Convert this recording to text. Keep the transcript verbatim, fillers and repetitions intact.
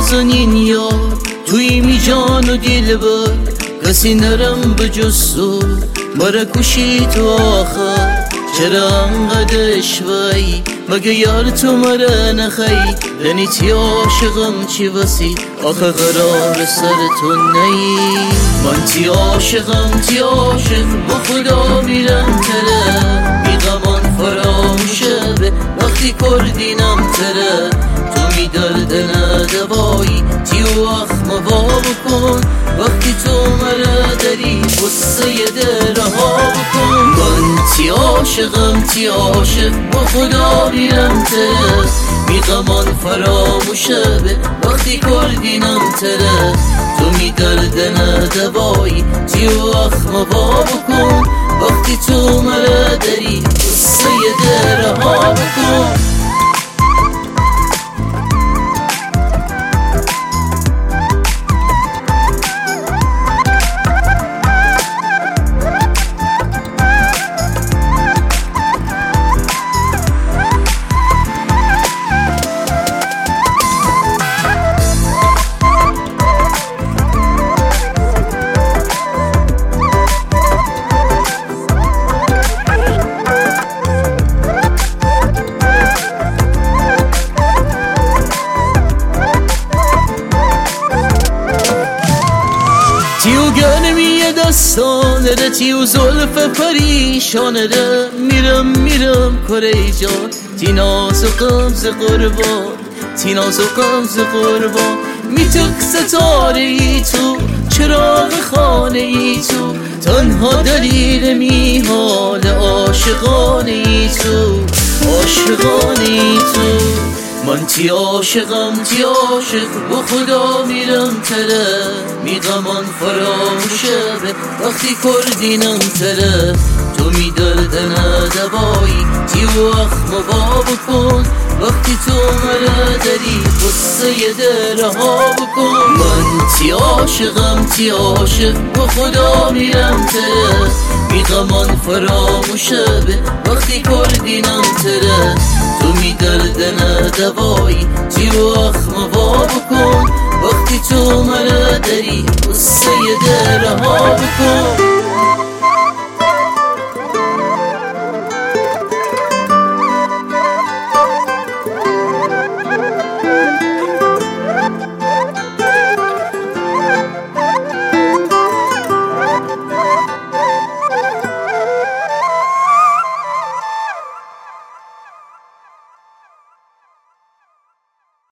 نازنین یار توی می جان و دل بر کسی نرم بجز تو مرا کشی تو آخر چرا انقدر اشوایی مگه یار تو مرا نخی دنیتی عاشقم چی وسی آخه قرار سر تو نی من تی عاشقم تی عاشق با خدا میرم تره بی غمان فراموشه به وقتی کردینم تره تو می درد ندوایی تی و اخم با بکن وقتی تو مرا داری بسه در ها بکن من تی عاشقم تی عاشق با خدا میرم تره می غمان فراموشه به وقتی کردینم تره تو می درد ندوایی تی و اخم با بکن وقتی تو مرا داری بسه در ها بکن تیو گرمی دستانه ده تیو زلف پریشانه ده میرم میرم کره جان تی ناز و قمز قربان تی ناز و قمز قربان میتک ستاره ای تو چراغ خانه ای تو تنها دلیل میحال عاشقانه ای تو عاشقانه ای تو من تی عاشقم تی عاشق با خدا میرم تره می غمان فراموشه به وقتی کردینم تره تو می درد ندوایی تی و اخم با بکن وقتی تو مرا داری قصه درها بکن من تی عاشقم تی عاشق با خدا میرم تره می غمان فراموشه به وقتی کردینم تره تو می درد ندوایی تی و اخم با بکن وقتی تو مرا داری قصه درها بکن